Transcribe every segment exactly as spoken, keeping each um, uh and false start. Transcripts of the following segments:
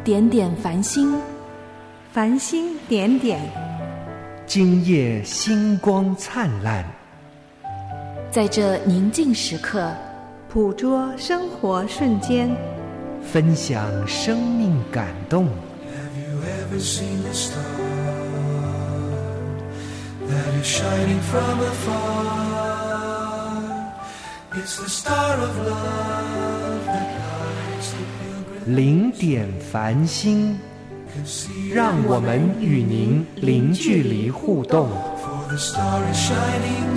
点点繁星， 繁星点点， 今夜星光灿烂。 在这宁静时刻， 捕捉生活瞬間， 分享生命感动。 Have you ever seen a star that is shining from afar? It's the star of love that lights the pilgrim. 零点繁星，让我们与您零距离互动。 For the star is shining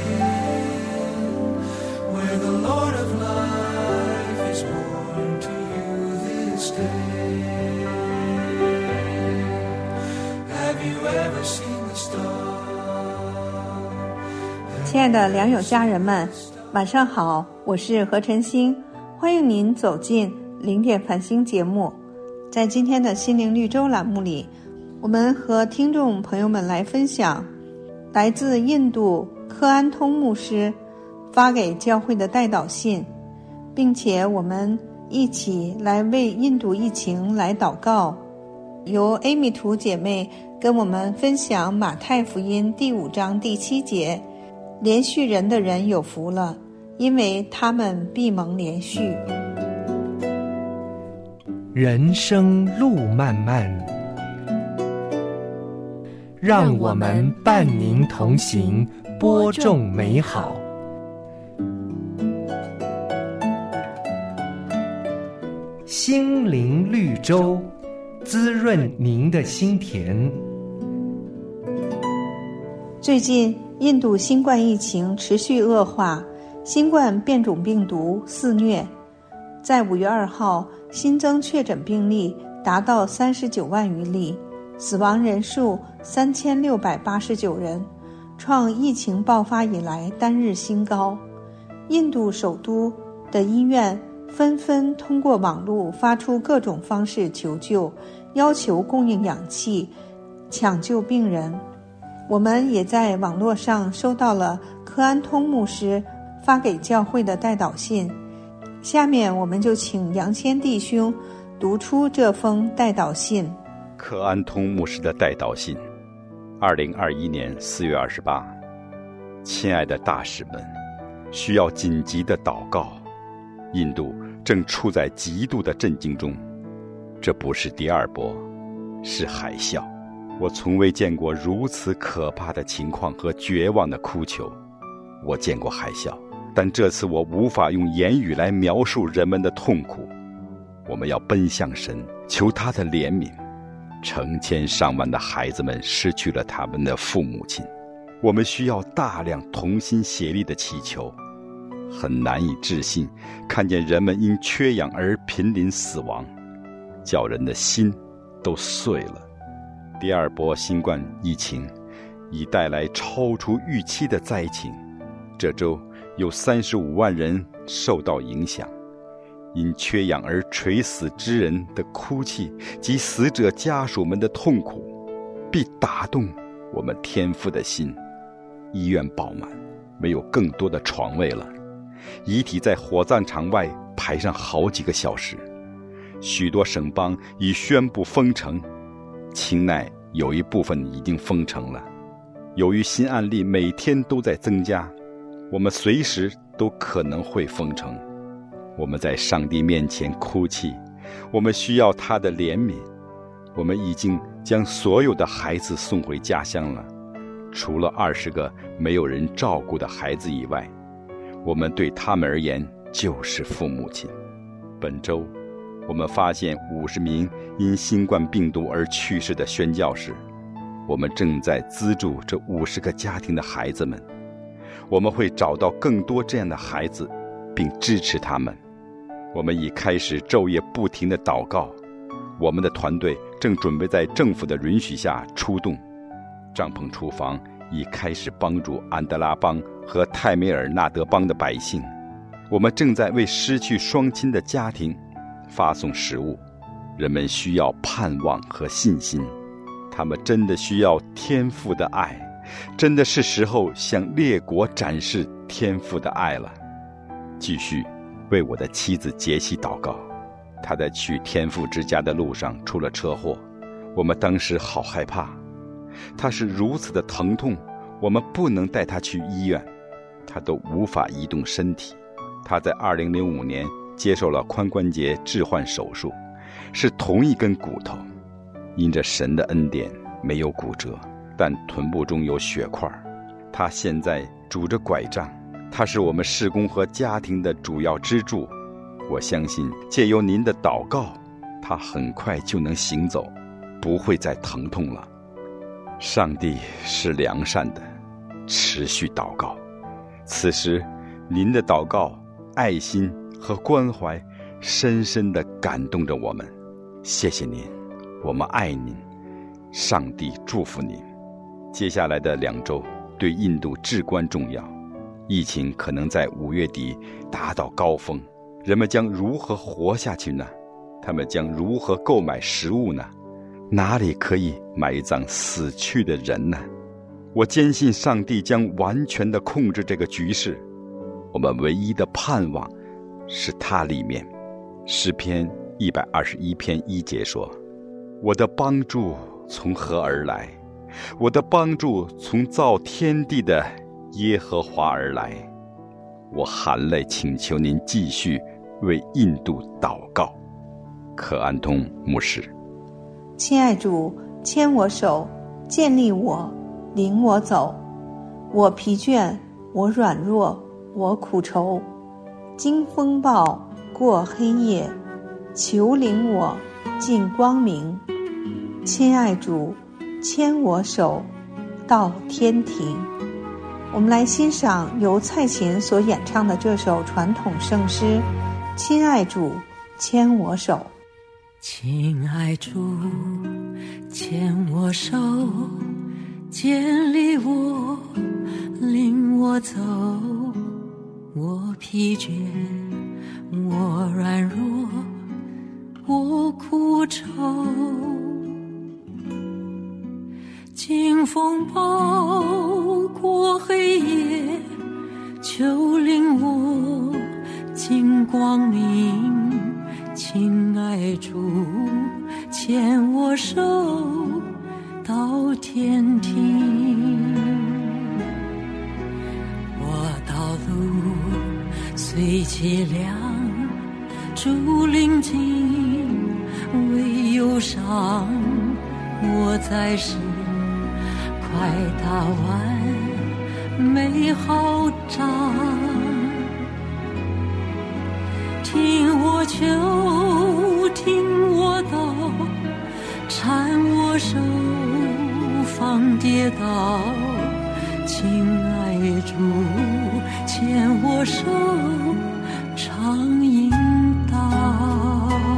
still.Where the Lord of life is born to you this day. Have you ever seen the star? 亲爱的良友家人们，晚上好，我是何晨星，欢迎您走进零点繁星节目。在今天的心灵绿洲栏目里，我们和听众朋友们来分享来自印度科安通牧师发给教会的代祷信，并且我们一起来为印度疫情来祷告。由艾米图姐妹跟我们分享马太福音第五章第七节，连续人的人有福了，因为他们必蒙连续。 人生路漫漫，让我们伴您同行，播种美好。心灵绿洲，滋润您的心田。 最近印度新冠疫情持续恶化，新冠变种病毒肆虐。在五月二号，新增确诊病例达到三十九万余例，死亡人数三千六百八十九人，创疫情爆发以来单日新高。印度首都的医院纷纷通过网络发出各种方式求救，要求供应氧气，抢救病人。我们也在网络上收到了科安通牧师发给教会的代祷信，下面我们就请杨谦弟兄读出这封代祷信。 科安通牧师的代祷信，二零二一年四月二十八。亲爱的大使们，需要紧急的祷告。印度正处在极度的震惊中，这不是第二波，是海啸。我从未见过如此可怕的情况和绝望的哭求。我见过海啸，但这次我无法用言语来描述人们的痛苦。我们要奔向神，求他的怜悯。成千上万的孩子们失去了他们的父母亲，我们需要大量同心协力的祈求。很难以置信，看见人们因缺氧而濒临死亡，叫人的心都碎了。第二波新冠疫情已带来超出预期的灾情，这周有三十五万人受到影响。因缺氧而垂死之人的哭泣及死者家属们的痛苦，必打动我们天父的心。医院爆满，没有更多的床位了。遗体在火葬场外排上好几个小时。许多省邦已宣布封城，清奈有一部分已经封城了。由于新案例每天都在增加，我们随时都可能会封城。我们在上帝面前哭泣，我们需要他的怜悯。我们已经将所有的孩子送回家乡了，除了二十个没有人照顾的孩子以外，我们对他们而言就是父母亲。本周我们发现五十名因新冠病毒而去世的宣教士，我们正在资助这五十个家庭的孩子们。我们会找到更多这样的孩子并支持他们。我们已开始昼夜不停地祷告。我们的团队正准备在政府的允许下出动，帐篷厨房已开始帮助安德拉邦和泰米尔纳德邦的百姓。我们正在为失去双亲的家庭发送食物。人们需要盼望和信心，他们真的需要天父的爱，真的是时候向列国展示天父的爱了。继续为我的妻子杰西祷告， 他在去天父之家的路上出了车祸，我们当时好害怕。他是如此的疼痛，我们不能带他去医院，他都无法移动身体。他在二零零五年接受了髋关节置换手术，是同一根骨头，因着神的恩典没有骨折，但臀部中有血块。他现在拄着拐杖，他是我们事工和家庭的主要支柱。我相信借由您的祷告，他很快就能行走，不会再疼痛了。上帝是良善的，持续祷告。此时您的祷告、爱心和关怀深深地感动着我们。谢谢您，我们爱您，上帝祝福您。接下来的两周对印度至关重要，疫情可能在五月底达到高峰，人们将如何活下去呢？他们将如何购买食物呢？哪里可以埋葬死去的人呢？我坚信上帝将完全地控制这个局势，我们唯一的盼望是他里面。诗篇一百二十一篇一节说，我的帮助从何而来？我的帮助从造天地的耶和华而来。我含泪请求您继续为印度祷告。可安通牧师。 亲爱主，牵我手，建立我，领我走。我疲倦，我软弱，我苦愁。经风暴，过黑夜，求领我进光明。亲爱主，牵我手，到天庭。我们来欣赏由蔡琴所演唱的这首传统圣诗《亲爱主，牵我手》。 亲爱主，牵我手，建立我，领我走。我疲倦，我软弱，我苦愁。经风暴，过黑夜，求领我进光明。亲爱主，牵我手，到天庭。我道路虽凄凉，主领进，为忧伤。我在世快打完美好仗。听我求，听我祷，搀我手，防跌倒。亲爱主，牵我手，常引导。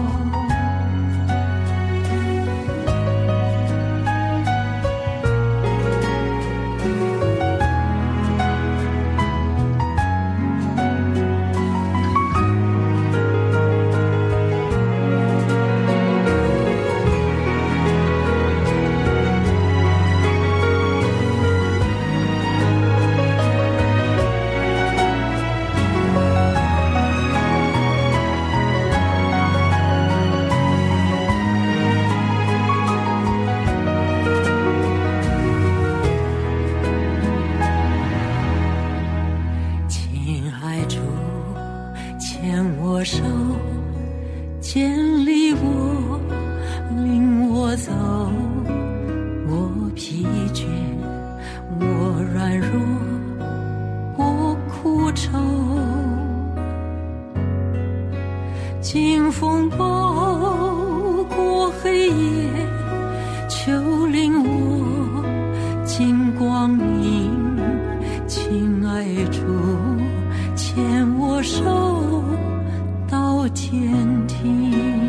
经风暴，过黑夜，求领我进光明。亲爱主，牵我手，到天庭。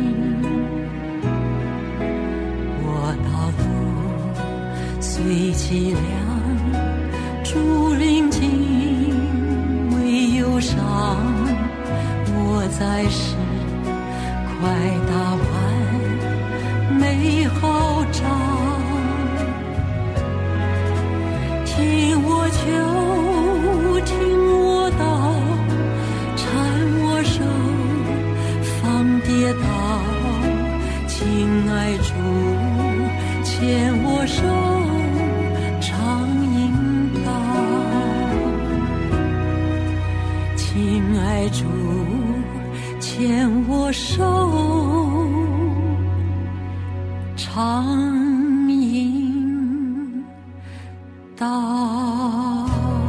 我道路虽凄凉，主领进，为忧伤。我在世快打完美好仗。听我求，听我祷，搀我手，防跌倒。 牵我手，常引导。亲爱主，牵我手，常引导。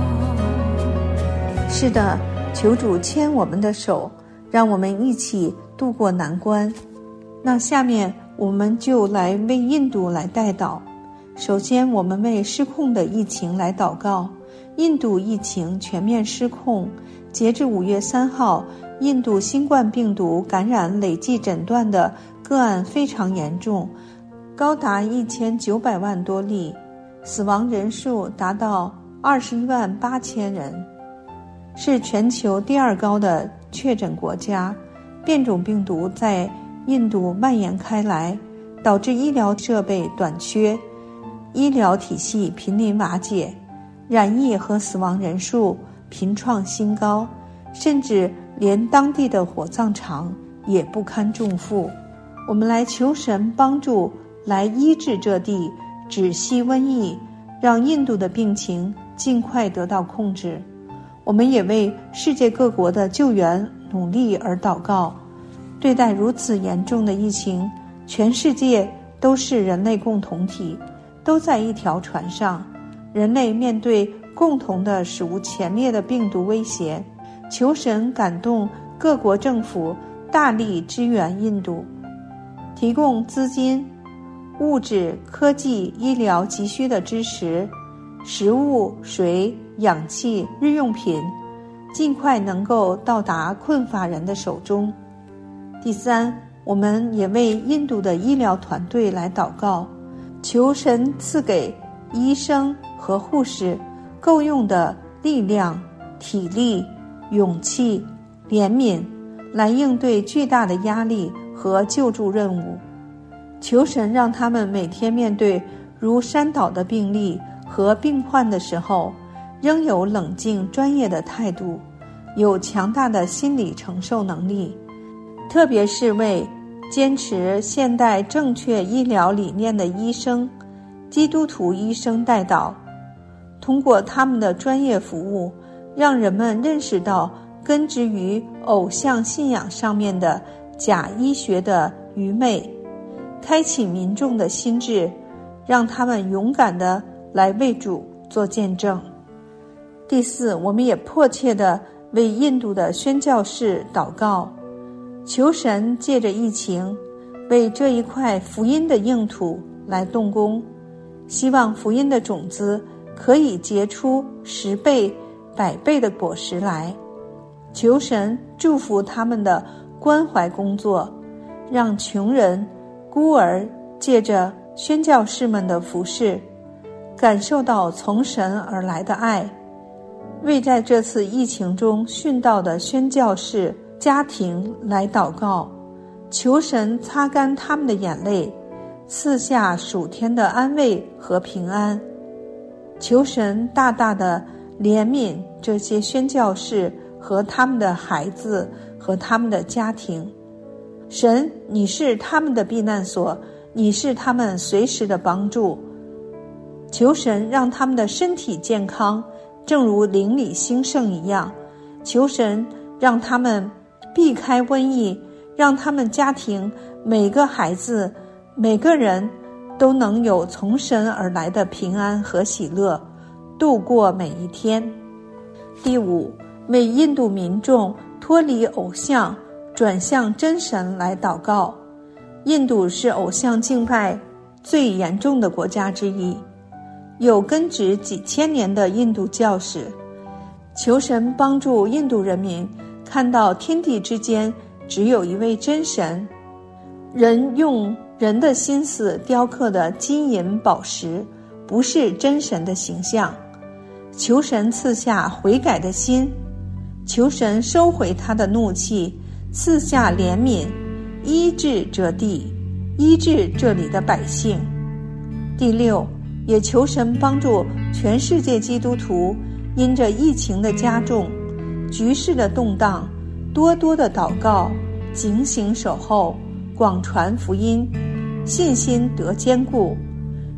是的，求主牵我们的手，让我们一起度过难关。那下面我们就来为印度来代祷。首先，我们为失控的疫情来祷告。印度疫情全面失控，截至五月三号，印度新冠病毒感染累计诊断的个案非常严重，高达一千九百万多例，死亡人数达到二十一万八千人，是全球第二高的确诊国家。变种病毒在印度蔓延开来，导致医疗设备短缺，医疗体系濒临瓦解，染疫和死亡人数频创新高，甚至连当地的火葬场也不堪重负。我们来求神帮助，来医治这地，止息瘟疫，让印度的病情尽快得到控制。我们也为世界各国的救援努力而祷告。对待如此严重的疫情，全世界都是人类共同体，都在一条船上。人类面对共同的史无前例的病毒威胁，求神感动各国政府大力支援印度，提供资金、物质、科技、医疗急需的支持，食物、水、氧气、日用品尽快能够到达困乏人的手中。第三，我们也为印度的医疗团队来祷告，求神赐给医生和护士够用的力量、体力、勇气、怜悯，来应对巨大的压力和救助任务。求神让他们每天面对如山倒的病例和病患的时候，仍有冷静专业的态度，有强大的心理承受能力。特别是为坚持现代正确医疗理念的医生、基督徒医生代祷，通过他们的专业服务，让人们认识到根植于偶像信仰上面的假医学的愚昧，开启民众的心智，让他们勇敢地来为主做见证。第四，我们也迫切地为印度的宣教士祷告，求神借着疫情为这一块福音的硬土来动工，希望福音的种子可以结出十倍、百倍的果实来。求神祝福他们的关怀工作，让穷人、孤儿借着宣教士们的服事，感受到从神而来的爱。为在这次疫情中殉道的宣教士家庭来祷告，求神擦干他们的眼泪，赐下属天的安慰和平安。求神大大的怜悯这些宣教士和他们的孩子和他们的家庭。神，你是他们的避难所，你是他们随时的帮助。求神让他们的身体健康，正如灵里兴盛一样。求神让他们避开瘟疫，让他们家庭每个孩子每个人都能有从神而来的平安和喜乐，度过每一天。第五，为印度民众脱离偶像，转向真神来祷告。印度是偶像敬拜最严重的国家之一，有根植几千年的印度教史。求神帮助印度人民看到天地之间只有一位真神，人用人的心思雕刻的金银宝石不是真神的形象。求神赐下悔改的心，求神收回他的怒气，赐下怜悯，医治这地，医治这里的百姓。第六，也求神帮助全世界基督徒因着疫情的加重、局势的动荡，多多的祷告，警醒守候，广传福音，信心得坚固，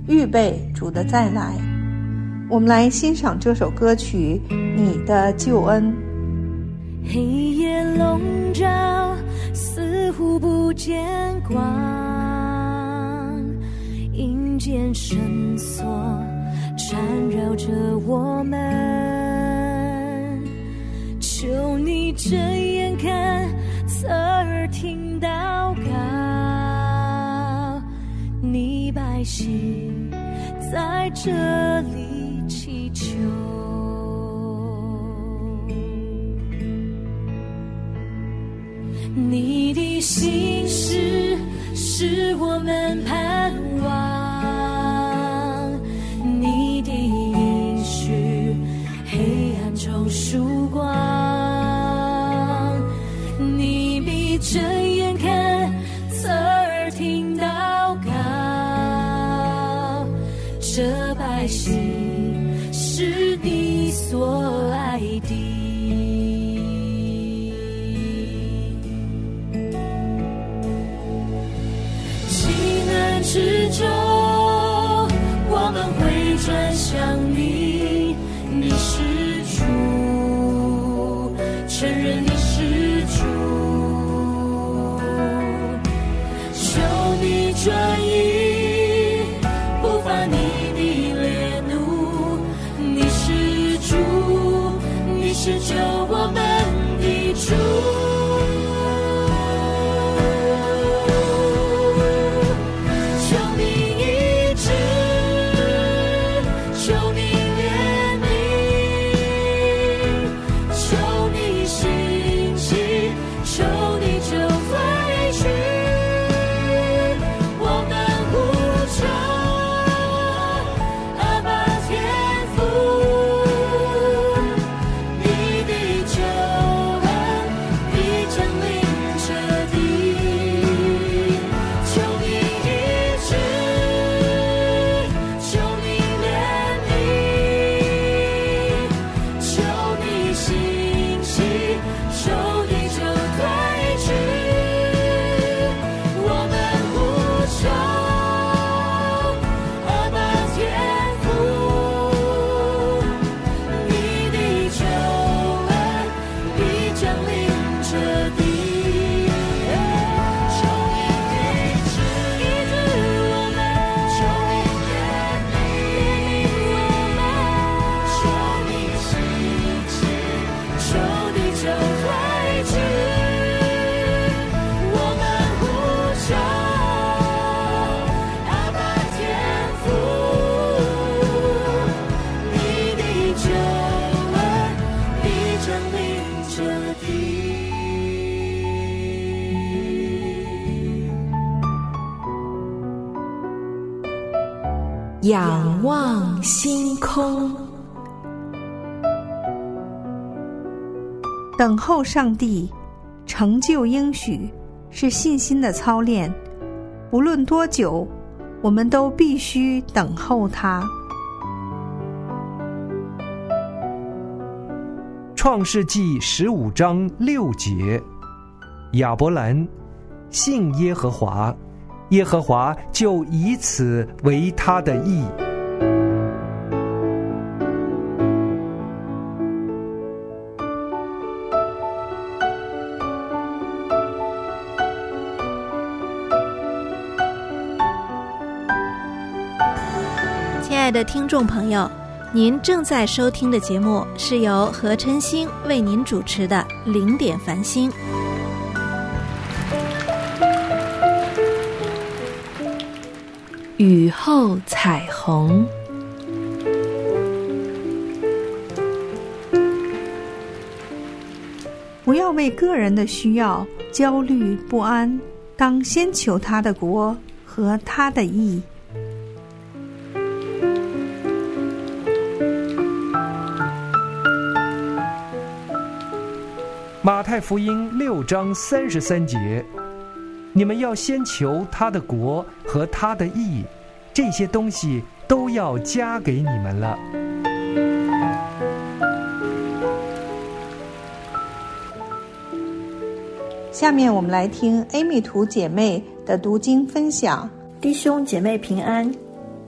预备主的再来。我们来欣赏这首歌曲《你的救恩》。 黑夜笼罩，似乎不见光，阴间绳索缠绕着我们，求你睁眼看，侧耳听祷告，你百姓在这里祈求。你的信实是我们盼望，你的应许黑暗中曙光，你必睁眼看，侧耳听祷告，这百姓是你所爱的。之中我们会转向你，你是主，承认你是主，求你转意，不发你的烈怒，你是主，你是救我们的主。 仰望星空， 等候上帝成就应许是信心的操练，无论多久，我们都必须等候他。 创世纪十五章六节，亚伯兰信耶和华，耶和华就以此为他的义。 亲爱的听众朋友，您正在收听的节目是由何晨星为您主持的零点繁星。 雨后彩虹。 不要为个人的需要焦虑不安，当先求他的国和他的义。 马太福音六章三十三节，你们要先求他的国和他的义，这些东西都要加给你们了。 下面我们来听艾米图姐妹的读经分享。 弟兄姐妹平安。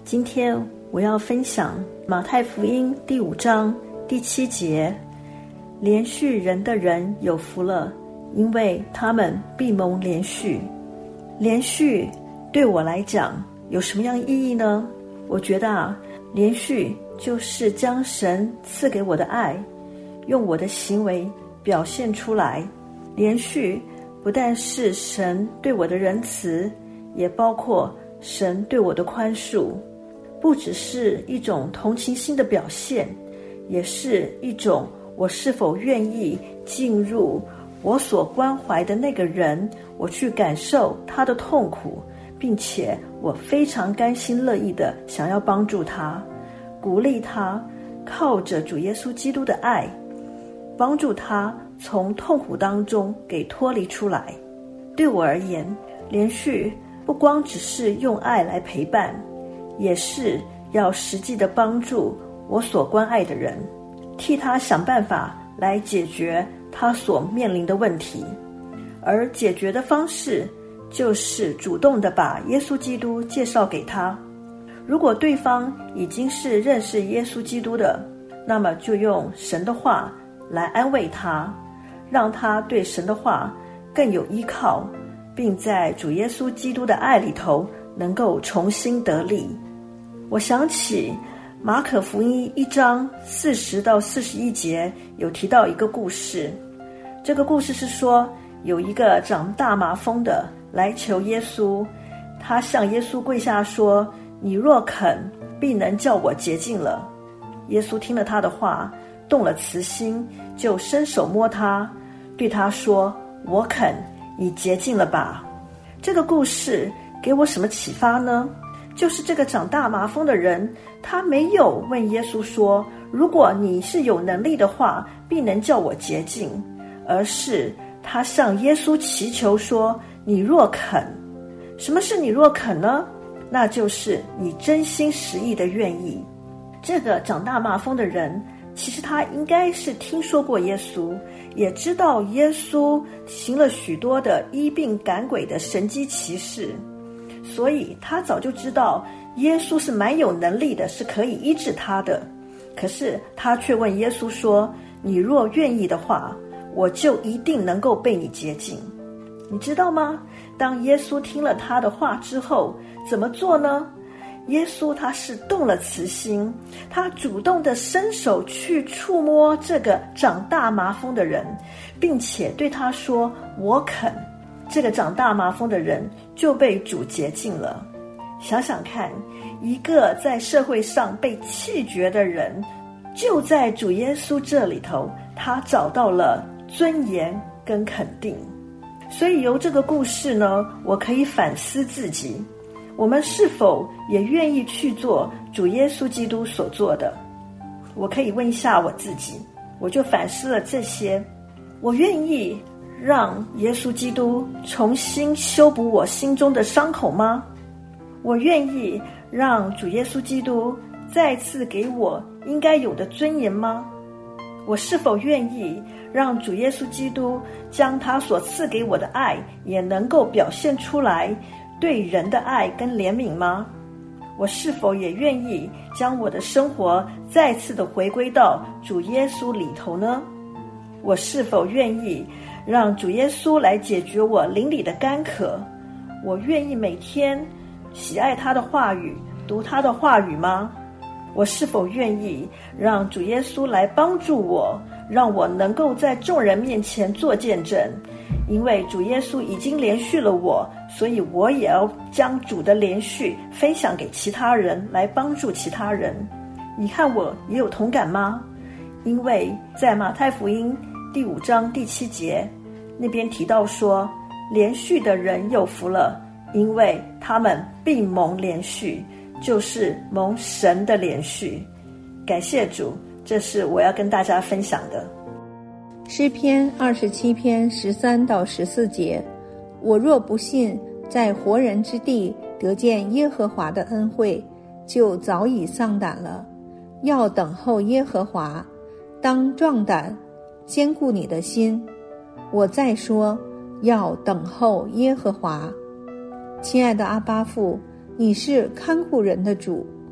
今天我要分享马太福音第五章第七节，连续人的人有福了，因为他们必蒙连续。连续对我来讲有什么样意义呢？我觉得啊，连续就是将神赐给我的爱用我的行为表现出来。连续不但是神对我的仁慈，也包括神对我的宽恕，不只是一种同情心的表现，也是一种我是否愿意进入我所关怀的那个人，我去感受他的痛苦，并且我非常甘心乐意的想要帮助他，鼓励他，靠着主耶稣基督的爱，帮助他从痛苦当中给脱离出来。对我而言，连续不光只是用爱来陪伴，也是要实际的帮助我所关爱的人，替他想办法来解决他所面临的问题。而解决的方式就是主动的把耶稣基督介绍给他。如果对方已经是认识耶稣基督的，那么就用神的话来安慰他，让他对神的话更有依靠，并在主耶稣基督的爱里头能够重新得力。我想起马可福音一章四十到四十一节有提到一个故事，这个故事是说，有一个长大麻风的来求耶稣，他向耶稣跪下说，你若肯，必能叫我洁净了。耶稣听了他的话，动了慈心，就伸手摸他，对他说，我肯，你洁净了吧。这个故事给我什么启发呢？就是这个长大麻风的人，他没有问耶稣说，如果你是有能力的话，必能叫我洁净，而是他向耶稣祈求说，你若肯。什么是你若肯呢？那就是你真心实意的愿意。这个长大麻风的人，其实他应该是听说过耶稣，也知道耶稣行了许多的医病赶鬼的神迹奇事，所以他早就知道耶稣是蛮有能力的，是可以医治他的。可是他却问耶稣说，你若愿意的话，我就一定能够被你洁净。你知道吗？当耶稣听了他的话之后，怎么做呢？耶稣他是动了慈心，他主动的伸手去触摸这个长大麻风的人，并且对他说，我肯。这个长大麻风的人就被主洁净了。想想看，一个在社会上被弃绝的人，就在主耶稣这里头，他找到了尊严跟肯定。所以由这个故事呢，我可以反思自己，我们是否也愿意去做主耶稣基督所做的？我可以问一下我自己，我就反思了这些。我愿意让耶稣基督重新修补我心中的伤口吗？我愿意让主耶稣基督再次给我应该有的尊严吗？我是否愿意让主耶稣基督将他所赐给我的爱也能够表现出来，对人的爱跟怜悯吗？我是否也愿意将我的生活再次的回归到主耶稣里头呢？我是否愿意让主耶稣来解决我灵里的干渴？我愿意每天喜爱他的话语，读他的话语吗？我是否愿意让主耶稣来帮助我，让我能够在众人面前做见证？因为主耶稣已经连续了我，所以我也要将主的连续分享给其他人，来帮助其他人。你看我也有同感吗？因为在马太福音第五章第七节那边提到说，连续的人有福了，因为他们必蒙连续，就是蒙神的连续。感谢主，这是我要跟大家分享的。 诗篇二十七篇十三到十四节，我若不信在活人之地得见耶和华的恩惠，就早已丧胆了。要等候耶和华，当壮胆，坚固你的心。我再说，要等候耶和华。亲爱的阿爸父，你是看顾人的主，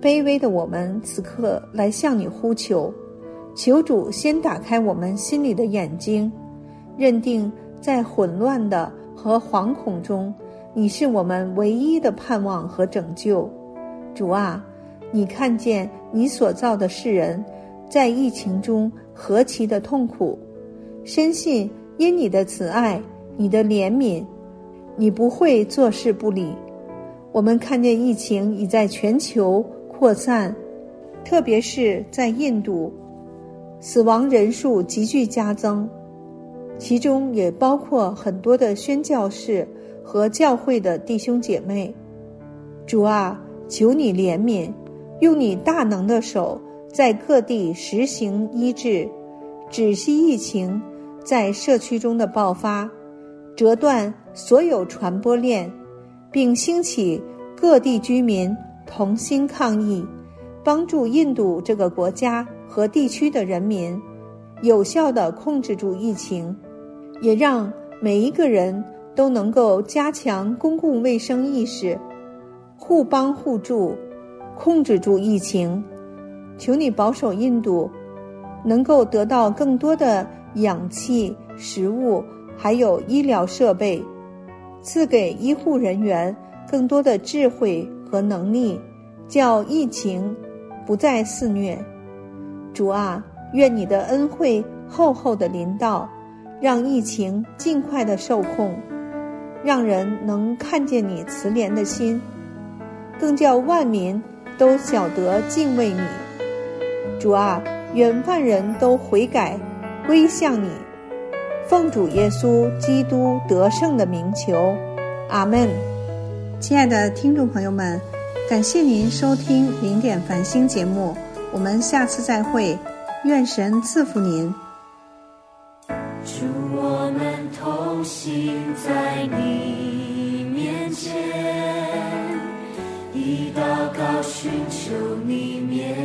卑微的我们此刻来向你呼求，求主先打开我们心里的眼睛，认定在混乱的和惶恐中，你是我们唯一的盼望和拯救。主啊，你看见你所造的世人在疫情中何其的痛苦，深信因你的慈爱，你的怜悯，你不会坐视不理。我们看见疫情已在全球扩散，特别是在印度，死亡人数急剧加增，其中也包括很多的宣教士和教会的弟兄姐妹。主啊，求你怜悯，用你大能的手在各地实行医治，止息疫情在社区中的爆发，折断所有传播链，并兴起各地居民同心抗疫，帮助印度这个国家和地区的人民有效地控制住疫情，也让每一个人都能够加强公共卫生意识，互帮互助，控制住疫情。求你保守印度能够得到更多的氧气、食物，还有医疗设备，赐给医护人员更多的智慧和能力，叫疫情不再肆虐。主啊，愿你的恩惠厚厚的临到，让疫情尽快的受控，让人能看见你慈怜的心，更叫万民都晓得敬畏你。主啊，愿万人都悔改归向你，奉主耶稣基督得胜的名求，阿们。亲爱的听众朋友们，感谢您收听零点繁星节目，我们下次再会，愿神赐福您。 主，我们同行在你面前，以祷告寻求你面，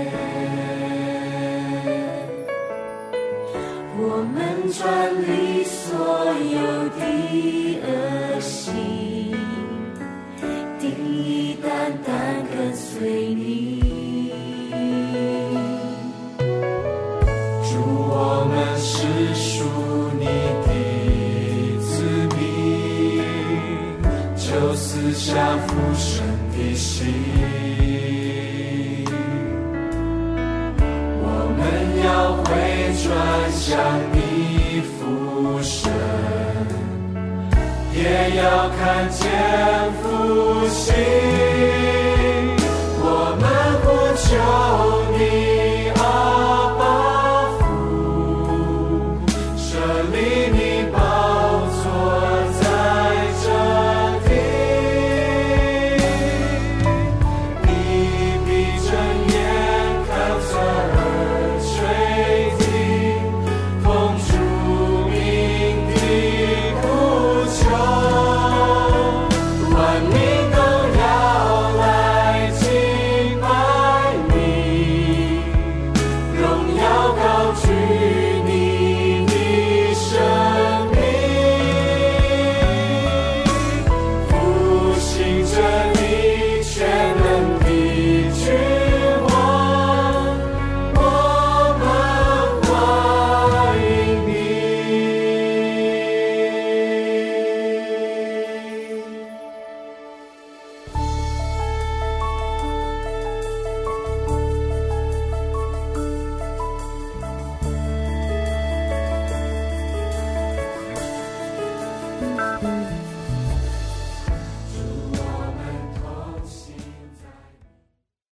我们转离所有的恶行，定义单单跟随你。主，我们是属你的子民，就赐下父神的心，我们要回转向你父神，也要看见复兴，我们呼求